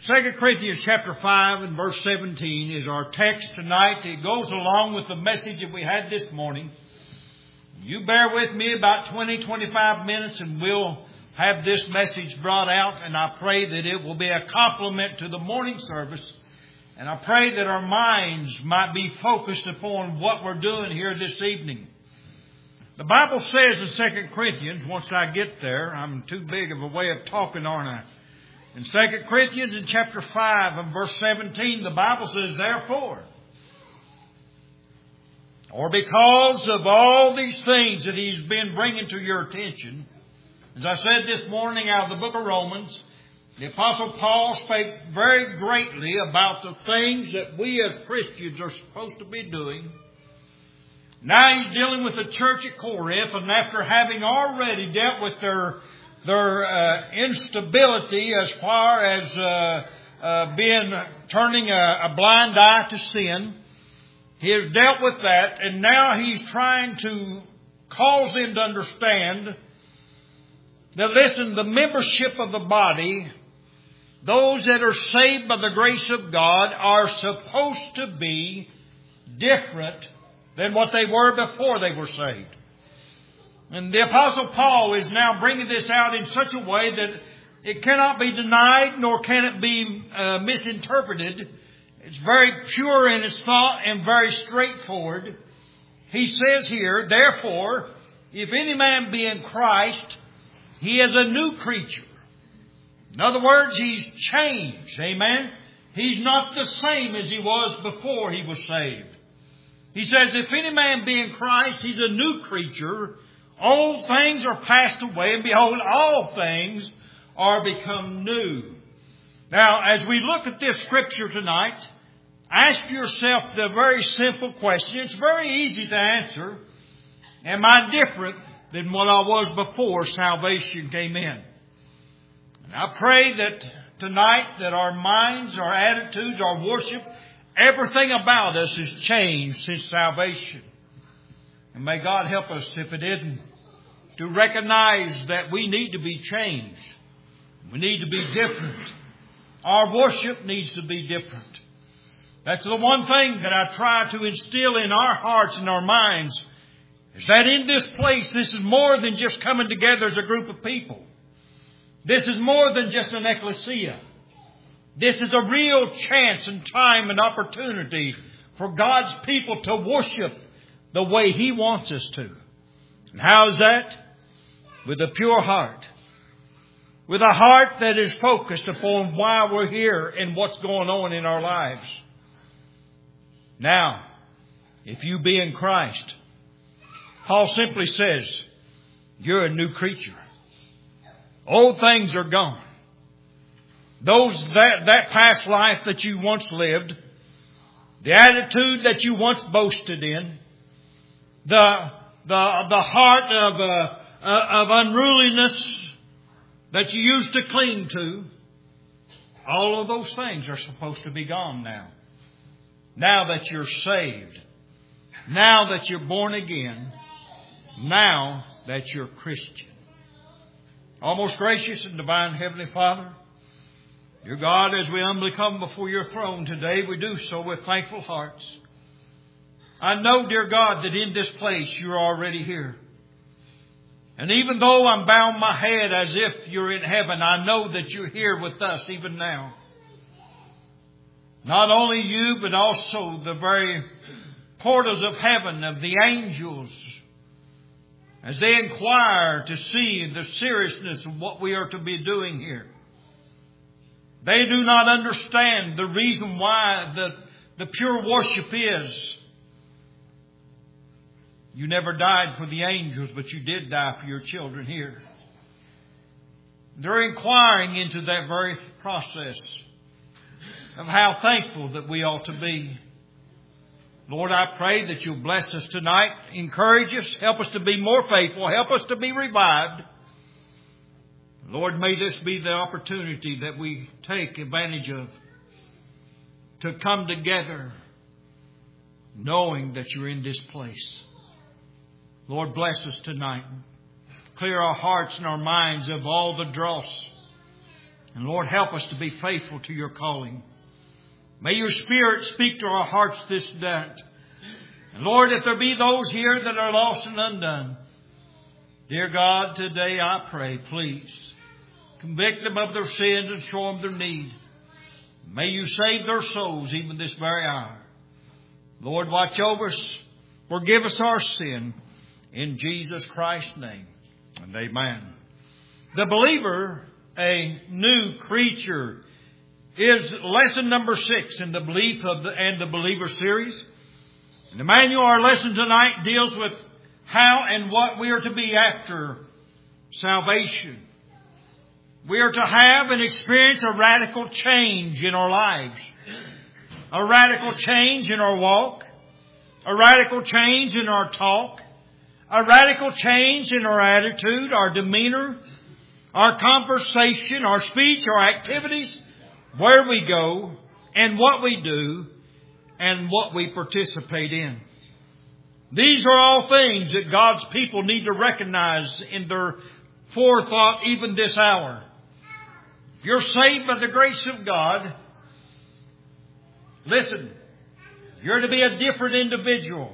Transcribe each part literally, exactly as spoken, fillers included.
Second Corinthians chapter five and verse seventeen is our text tonight. It goes along with the message that we had this morning. You bear with me about twenty, twenty-five minutes and we'll have this message brought out, and I pray that it will be a complement to the morning service. And I pray that our minds might be focused upon what we're doing here this evening. The Bible says in Second Corinthians, once I get there, I'm too big of a way of talking, aren't I? In Second Corinthians in chapter five and verse seventeen, the Bible says, therefore, or because of all these things that he's been bringing to your attention, as I said this morning out of the book of Romans, the Apostle Paul spake very greatly about the things that we as Christians are supposed to be doing. Now he's dealing with the church at Corinth, and after having already dealt with their their uh, instability as far as uh, uh, being turning a, a blind eye to sin, he has dealt with that, and now he's trying to cause them to understand that, listen, the membership of the body, those that are saved by the grace of God, are supposed to be different than what they were before they were saved. And the Apostle Paul is now bringing this out in such a way that it cannot be denied, nor can it be uh, misinterpreted. It's very pure in its thought and very straightforward. He says here, therefore, if any man be in Christ, he is a new creature. In other words, he's changed. Amen? He's not the same as he was before he was saved. He says, if any man be in Christ, he's a new creature. Old things are passed away, and behold, all things are become new. Now, as we look at this scripture tonight, ask yourself the very simple question. It's very easy to answer. Am I different than what I was before salvation came in? And I pray that tonight that our minds, our attitudes, our worship, everything about us has changed since salvation. And may God help us, if it isn't, to recognize that we need to be changed. We need to be different. Our worship needs to be different. That's the one thing that I try to instill in our hearts and our minds, is that in this place, this is more than just coming together as a group of people. This is more than just an ecclesia. This is a real chance and time and opportunity for God's people to worship the way He wants us to. And how is that? With a pure heart. With a heart that is focused upon why we're here and what's going on in our lives. Now, if you be in Christ, Paul simply says, you're a new creature. Old things are gone. Those that, that past life that you once lived, the attitude that you once boasted in, the the the heart of uh, uh, of unruliness that you used to cling to, all of those things are supposed to be gone now. Now that you're saved, now that you're born again, now that you're Christian. Our most gracious and divine Heavenly Father, dear God, as we humbly come before your throne today, we do so with thankful hearts. I know, dear God, that in this place you're already here. And even though I'm bowing my head as if you're in heaven, I know that you're here with us even now. Not only you, but also the very portals of heaven, of the angels, as they inquire to see the seriousness of what we are to be doing here. They do not understand the reason why the, the pure worship is. You never died for the angels, but you did die for your children here. They're inquiring into that very process of how thankful that we ought to be. Lord, I pray that you'll bless us tonight, encourage us, help us to be more faithful, help us to be revived. Lord, may this be the opportunity that we take advantage of to come together knowing that you're in this place. Lord, bless us tonight. Clear our hearts and our minds of all the dross And Lord, help us to be faithful to your calling. May your Spirit speak to our hearts this night. And Lord, if there be those here that are lost and undone, dear God, today I pray, please, convict them of their sins and show them their need. May you save their souls even this very hour. Lord, watch over us. Forgive us our sin. In Jesus Christ's name. And amen. The believer, a new creature, is lesson number six in the Belief of the, and the Believer series. And Emmanuel, our lesson tonight deals with how and what we are to be after salvation. We are to have and experience a radical change in our lives. A radical change in our walk. A radical change in our talk. A radical change in our attitude, our demeanor, our conversation, our speech, our activities, where we go, and what we do, and what we participate in. These are all things that God's people need to recognize in their forethought even this hour. If you're saved by the grace of God, listen, you're to be a different individual.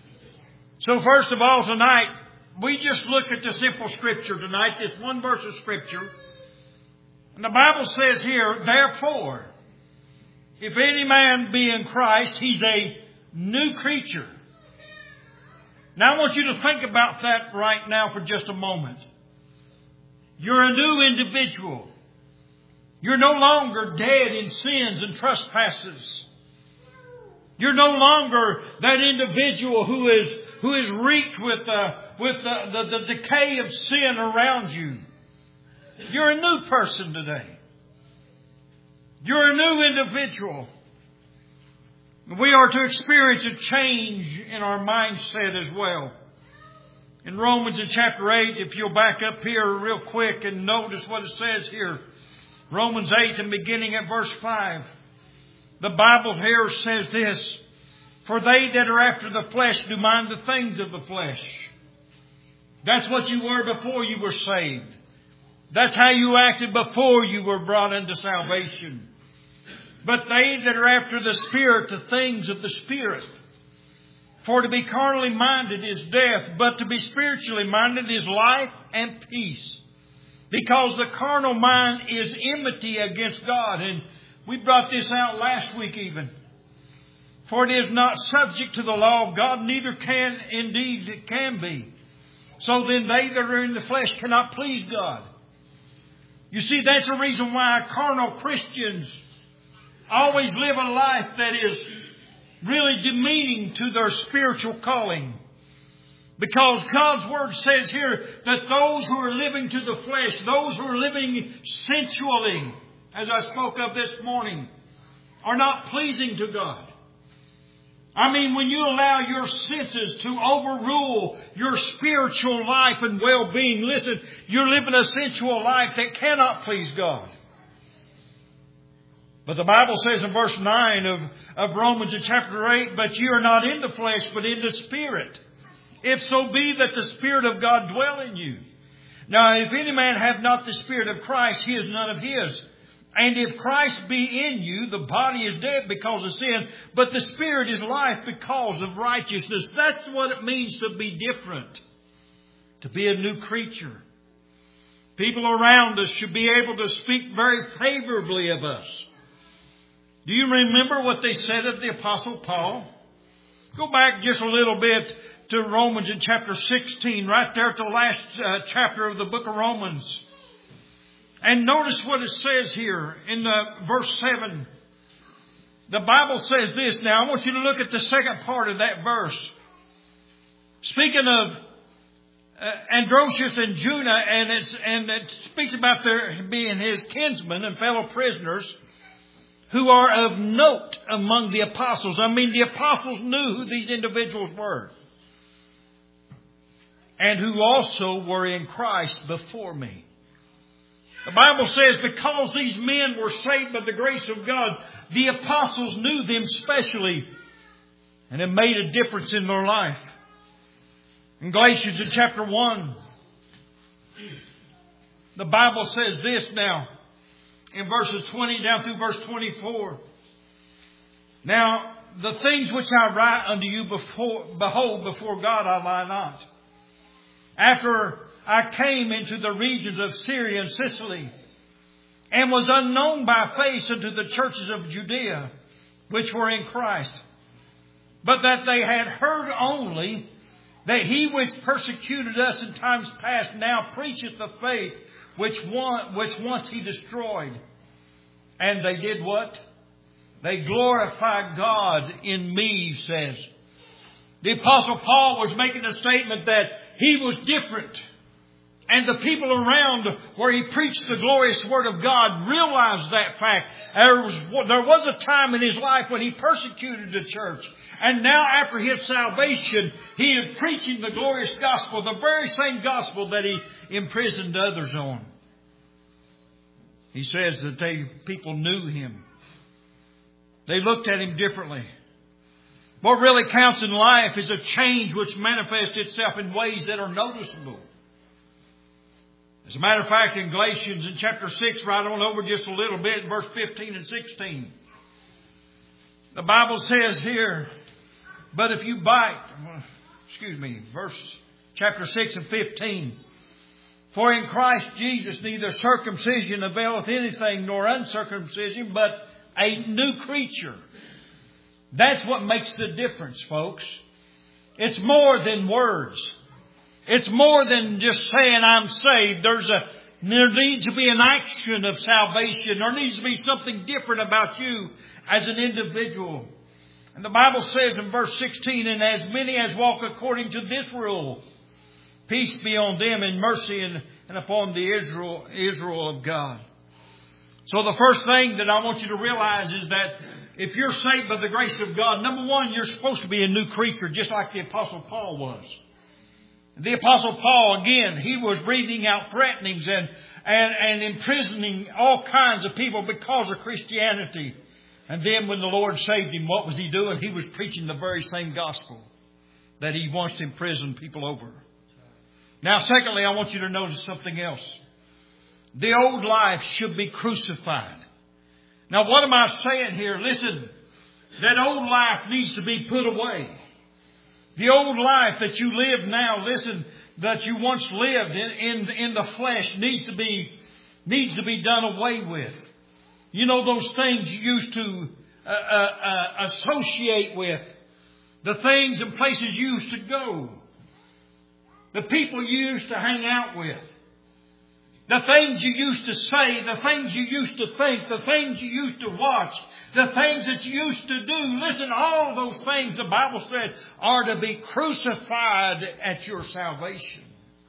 So first of all tonight, we just look at the simple scripture tonight, this one verse of scripture. And the Bible says here, therefore, if any man be in Christ, he's a new creature. Now I want you to think about that right now for just a moment. You're a new individual. You're no longer dead in sins and trespasses. You're no longer that individual who is who is reeked with the with the, the, the decay of sin around you. You're a new person today. You're a new individual. We are to experience a change in our mindset as well. In Romans in chapter eight, if you'll back up here real quick and notice what it says here. Romans eight and beginning at verse five. The Bible here says this. For they that are after the flesh do mind the things of the flesh. That's what you were before you were saved. That's how you acted before you were brought into salvation. But they that are after the Spirit, the things of the Spirit. For to be carnally minded is death, but to be spiritually minded is life and peace. Because the carnal mind is enmity against God. And we brought this out last week even. For it is not subject to the law of God, neither can indeed it can be. So then they that are in the flesh cannot please God. You see, that's the reason why carnal Christians always live a life that is really demeaning to their spiritual calling. Because God's Word says here that those who are living to the flesh, those who are living sensually, as I spoke of this morning, are not pleasing to God. I mean, when you allow your senses to overrule your spiritual life and well-being, listen, you're living a sensual life that cannot please God. But the Bible says in verse nine of, of Romans in chapter eight, but you are not in the flesh, but in the Spirit. If so be that the Spirit of God dwell in you. Now, if any man have not the Spirit of Christ, he is none of his. And if Christ be in you, the body is dead because of sin, but the Spirit is life because of righteousness. That's what it means to be different, to be a new creature. People around us should be able to speak very favorably of us. Do you remember what they said of the Apostle Paul? Go back just a little bit to Romans in chapter sixteen, right there at the last uh, chapter of the book of Romans. And notice what it says here in uh, verse seven. The Bible says this. Now, I want you to look at the second part of that verse. Speaking of uh, Andronicus and Junia, and, it's, and it speaks about their being his kinsmen and fellow prisoners who are of note among the apostles. I mean, the apostles knew who these individuals were. And who also were in Christ before me. The Bible says because these men were saved by the grace of God, the apostles knew them specially. And it made a difference in their life. In Galatians in chapter one, the Bible says this now. in verses twenty down through verse twenty-four. Now, the things which I write unto you before, behold, before God I lie not. After I came into the regions of Syria and Sicily, and was unknown by face unto the churches of Judea, which were in Christ, but that they had heard only that he which persecuted us in times past now preacheth the faith which one, which once he destroyed. And they did what? They glorified God in me, says. The Apostle Paul was making a statement that he was different. And the people around where he preached the glorious Word of God realized that fact. There was, there was a time in his life when he persecuted the church. And now after his salvation, he is preaching the glorious gospel, the very same gospel that he imprisoned others on. He says that they people knew him. They looked at him differently. What really counts in life is a change which manifests itself in ways that are noticeable. As a matter of fact, in Galatians in chapter six, right on over just a little bit, verse fifteen and sixteen, the Bible says here, but if you bite, excuse me, verse chapter six and fifteen, for in Christ Jesus neither circumcision availeth anything nor uncircumcision, but a new creature. That's what makes the difference, folks. It's more than words. It's more than just saying I'm saved. There's a, there needs to be an action of salvation. There needs to be something different about you as an individual. And the Bible says in verse sixteen, and as many as walk according to this rule, peace be on them and mercy and, and upon the Israel, Israel of God. So the first thing that I want you to realize is that if you're saved by the grace of God, number one, you're supposed to be a new creature, just like the Apostle Paul was. The Apostle Paul, again, he was reading out threatenings and, and, and imprisoning all kinds of people because of Christianity. And then when the Lord saved him, what was he doing? He was preaching the very same gospel that he wants to imprison people over. Now, secondly, I want you to notice something else. The old life should be crucified. Now, what am I saying here? Listen, that old life needs to be put away. The old life that you live now, listen, that you once lived in, in, in the flesh needs to be, needs to be done away with. You know, those things you used to uh, uh, uh, associate with, the things and places you used to go, the people you used to hang out with, the things you used to say, the things you used to think, the things you used to watch, the things that you used to do. Listen, all those things, the Bible said, are to be crucified at your salvation.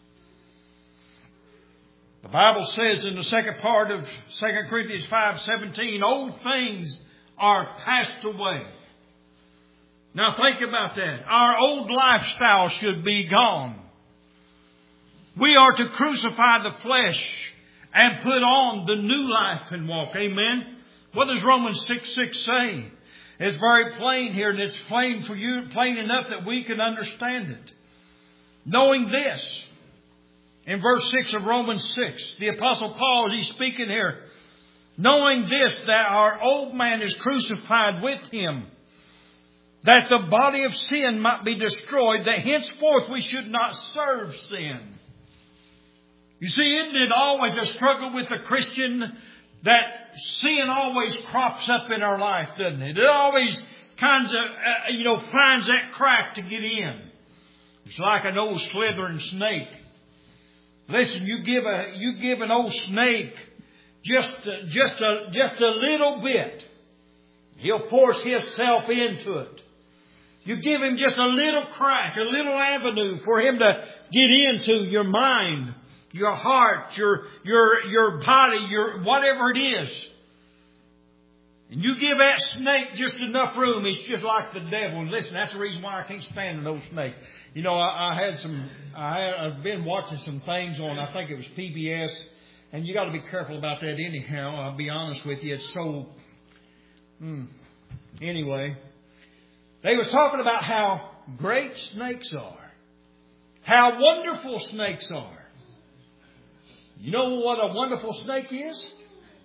The Bible says in the second part of Second Corinthians five seventeen, old things are passed away. Now think about that. Our old lifestyle should be gone. We are to crucify the flesh and put on the new life and walk. Amen. What does Romans six six say? It's very plain here, and it's plain for you, plain enough that we can understand it. Knowing this, in verse six of Romans six, the Apostle Paul, as he's speaking here, knowing this, that our old man is crucified with him, that the body of sin might be destroyed, that henceforth we should not serve sin. You see, isn't it always a struggle with a Christian that sin always crops up in our life, doesn't it? It always kinds of, uh, you know, finds that crack to get in. It's like an old slithering snake. Listen, you give a you give an old snake just a, just a just a little bit, he'll force himself into it. You give him just a little crack, a little avenue for him to get into your mind, your heart, your your your body, your whatever it is. And you give that snake just enough room, it's just like the devil. And listen, that's the reason why I can't stand an old snake. You know, I, I had some, I had, I've been watching some things on, I think it was P B S, and you got to be careful about that anyhow. I'll be honest with you, it's so, hmm. Anyway, they was talking about how great snakes are, how wonderful snakes are. You know what a wonderful snake is?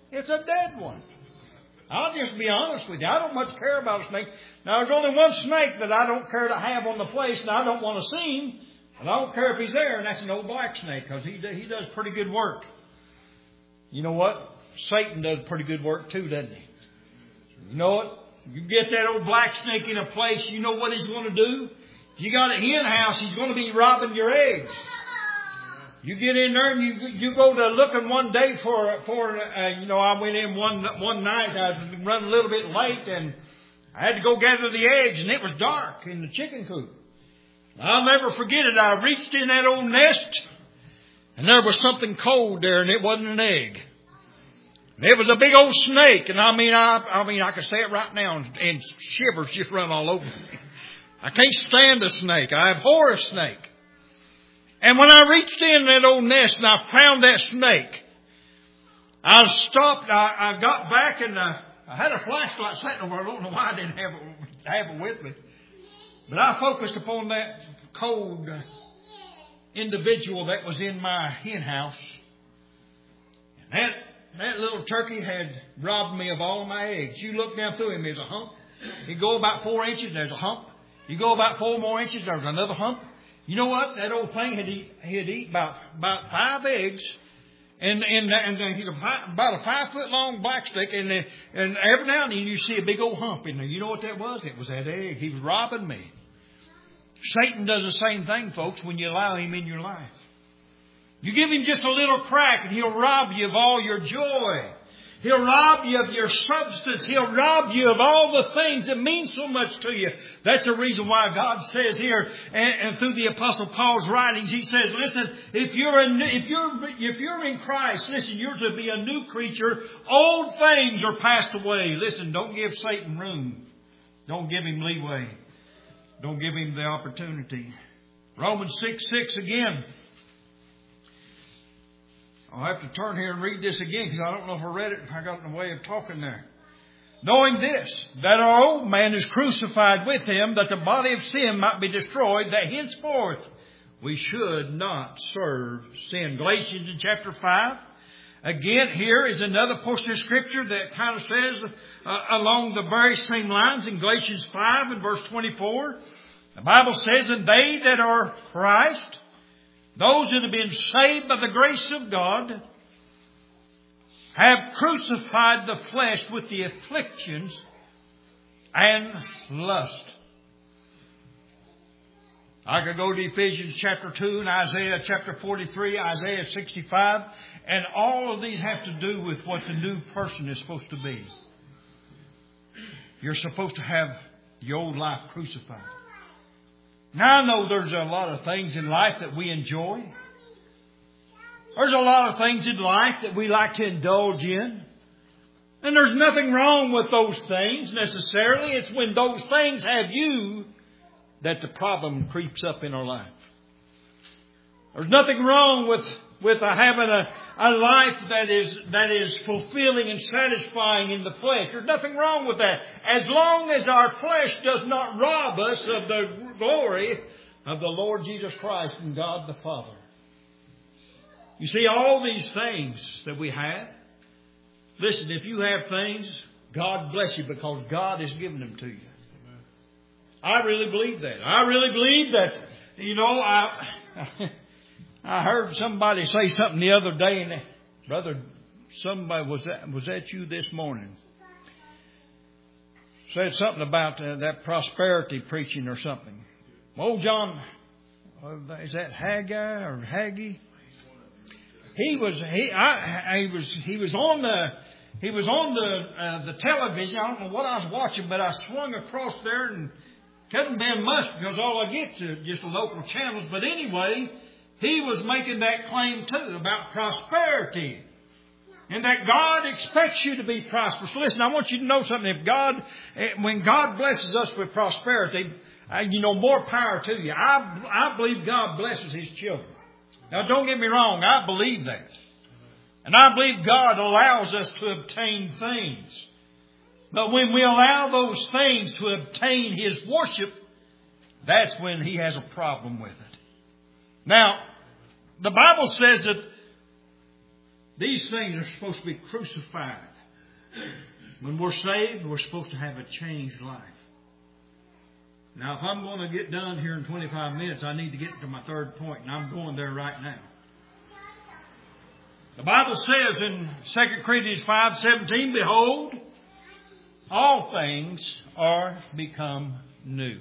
It's a dead one. I'll just be honest with you. I don't much care about a snake. Now, there's only one snake that I don't care to have on the place, and I don't want to see him. And I don't care if he's there, and that's an old black snake, because he, he does pretty good work. You know what? Satan does pretty good work too, doesn't he? You know what? You get that old black snake in a place, you know what he's going to do? You got a hen house, he's going to be robbing your eggs. You get in there and you you go to looking one day for for uh, you know I went in one one night. I was running a little bit late and I had to go gather the eggs, and it was dark in the chicken coop. I'll never forget it. I reached in that old nest, and there was something cold there, and it wasn't an egg. It was a big old snake, and I mean I I mean I can say it right now, and, and shivers just run all over me. I can't stand a snake. I abhor a snake. And when I reached in that old nest and I found that snake, I stopped. I, I got back and I, I had a flashlight sitting over. I don't know why I didn't have it, have it with me. But I focused upon that cold individual that was in my hen house. And that, that little turkey had robbed me of all of my eggs. You look down through him, there's a hump. You go about four inches, there's a hump. You go about four more inches, there's another hump. You know what? That old thing had eat, he'd eat about, about five eggs. And, and, and he's a, about a five foot long black snake. And, and every now and then you see a big old hump in there. You know what that was? It was that egg. He was robbing me. Satan does the same thing, folks, when you allow him in your life. You give him just a little crack and he'll rob you of all your joy. He'll rob you of your substance. He'll rob you of all the things that mean so much to you. That's the reason why God says here, and, and through the Apostle Paul's writings, he says, listen, if you're, a, if you're if you're in Christ, listen, you're to be a new creature. Old things are passed away. Listen, don't give Satan room. Don't give him leeway. Don't give him the opportunity. Romans six six again. I'll have to turn here and read this again because I don't know if I read it. I got in the way of talking there. Knowing this, that our old man is crucified with him, that the body of sin might be destroyed, that henceforth we should not serve sin. Galatians in chapter five. Again, here is another portion of Scripture that kind of says uh, along the very same lines in Galatians five and verse twenty-four. The Bible says, and they that are Christ, those that have been saved by the grace of God, have crucified the flesh with the afflictions and lust. I could go to Ephesians chapter two and Isaiah chapter forty-three, Isaiah sixty-five, and all of these have to do with what the new person is supposed to be. You're supposed to have the old life crucified. Now, I know there's a lot of things in life that we enjoy. There's a lot of things in life that we like to indulge in. And there's nothing wrong with those things necessarily. It's when those things have you that the problem creeps up in our life. There's nothing wrong with, with having a, a life that is, that is fulfilling and satisfying in the flesh. There's nothing wrong with that. As long as our flesh does not rob us of the glory of the Lord Jesus Christ and God the Father. You see, all these things that we have, listen, if you have things, God bless you because God has given them to you. I really believe that. I really believe that, you know, I I heard somebody say something the other day, and brother, somebody, was that, was that you this morning? Said something about uh, that prosperity preaching or something. Old John, uh, is that Haggai or Haggai? He was he I he was he was on the he was on the uh, the television. I don't know what I was watching, but I swung across there and couldn't been much because all I get to just local channels. But anyway, he was making that claim too about prosperity. And that God expects you to be prosperous. Listen, I want you to know something. If God, when God blesses us with prosperity, you know, more power to you. I, I believe God blesses His children. Now, don't get me wrong. I believe that. And I believe God allows us to obtain things. But when we allow those things to obtain His worship, that's when He has a problem with it. Now, the Bible says that These things are supposed to be crucified. When we're saved, we're supposed to have a changed life. Now, if I'm going to get done here in twenty-five minutes, I need to get to my third point, and I'm going there right now. The Bible says in Second Corinthians five seventeen, behold, all things are become new.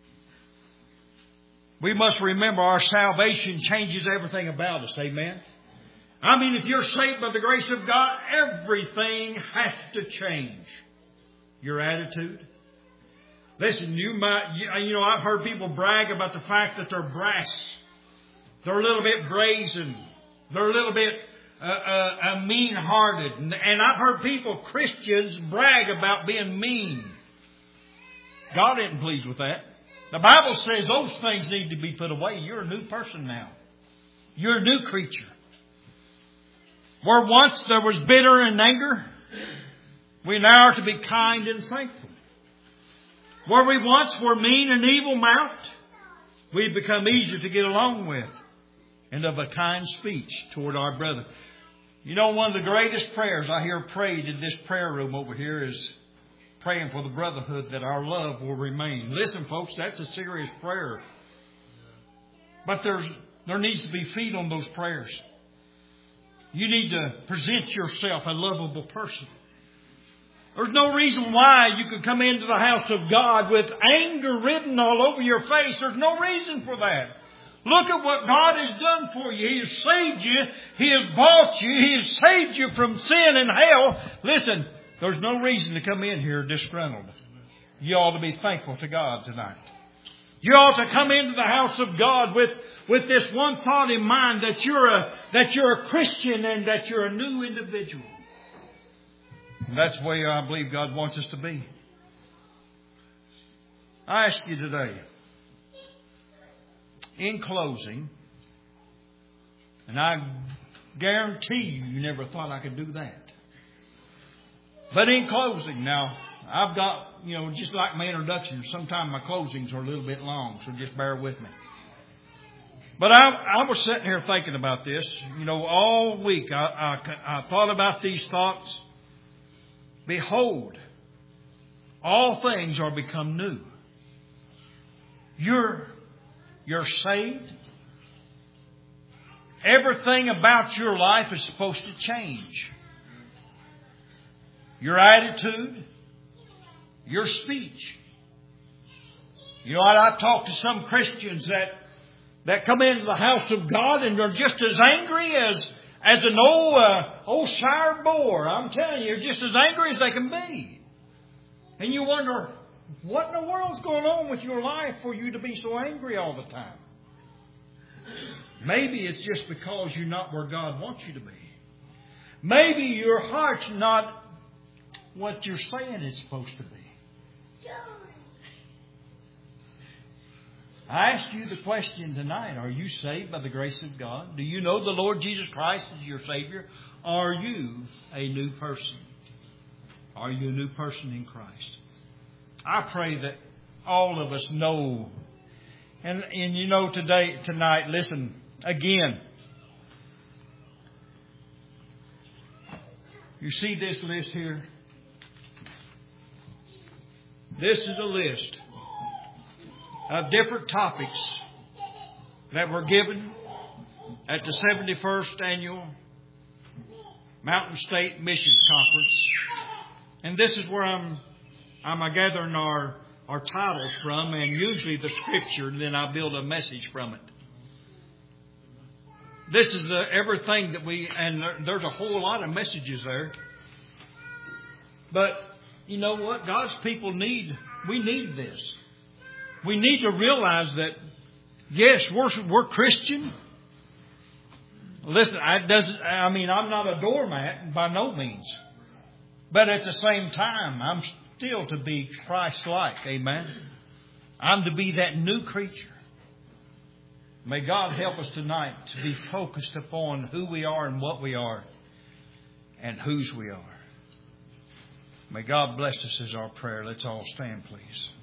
We must remember our salvation changes everything about us. Amen. I mean, if you're saved by the grace of God, everything has to change. Your attitude. Listen, you might, you know, I've heard people brag about the fact that they're brass. They're a little bit brazen. They're a little bit uh, uh, uh, mean-hearted. And, and I've heard people, Christians, brag about being mean. God isn't pleased with that. The Bible says those things need to be put away. You're a new person now. You're a new creature. Where once there was bitter and anger, we now are to be kind and thankful. Where we once were mean and evil-mouthed, we've become easier to get along with and of a kind speech toward our brother. You know, one of the greatest prayers I hear prayed in this prayer room over here is praying for the brotherhood that our love will remain. Listen, folks, that's a serious prayer. But there's, there needs to be feet on those prayers. You need to present yourself a lovable person. There's no reason why you could come into the house of God with anger written all over your face. There's no reason for that. Look at what God has done for you. He has saved you. He has bought you. He has saved you from sin and hell. Listen, there's no reason to come in here disgruntled. You ought to be thankful to God tonight. You ought to come into the house of God with, with this one thought in mind, that you're a, that you're a Christian and that you're a new individual. And that's the way I believe God wants us to be. I ask you today, in closing, and I guarantee you, you never thought I could do that. But in closing, now, I've got, you know, just like my introduction, sometimes my closings are a little bit long, so just bear with me. But I, I was sitting here thinking about this. You know, all week I, I, I thought about these thoughts. Behold, all things are become new. You're, you're saved. Everything about your life is supposed to change. Your attitude, your speech. You know, I've talked to some Christians that, that come into the house of God and they're just as angry as, as an old, uh, old sire boar. I'm telling you, they're just as angry as they can be. And you wonder, what in the world's going on with your life for you to be so angry all the time? Maybe it's just because you're not where God wants you to be. Maybe your heart's not what you're saying it's supposed to be. I ask you the question tonight. Are you saved by the grace of God? Do you know the Lord Jesus Christ is your Savior? Are you a new person? Are you a new person in Christ? I pray that all of us know. And, and you know today, tonight, listen, again. You see this list here? This is a list of different topics that were given at the seventy-first Annual Mountain State Missions Conference. And this is where I'm I'm gathering our, our titles from, and usually the scripture, and then I build a message from it. This is the, everything that we, and there, there's a whole lot of messages there. But you know what? God's people need, we need this. We need to realize that, yes, we're, we're Christian. Listen, I doesn't, I mean, I'm not a doormat by no means. But at the same time, I'm still to be Christ-like. Amen. I'm to be that new creature. May God help us tonight to be focused upon who we are and what we are and whose we are. May God bless us as our prayer. Let's all stand, please.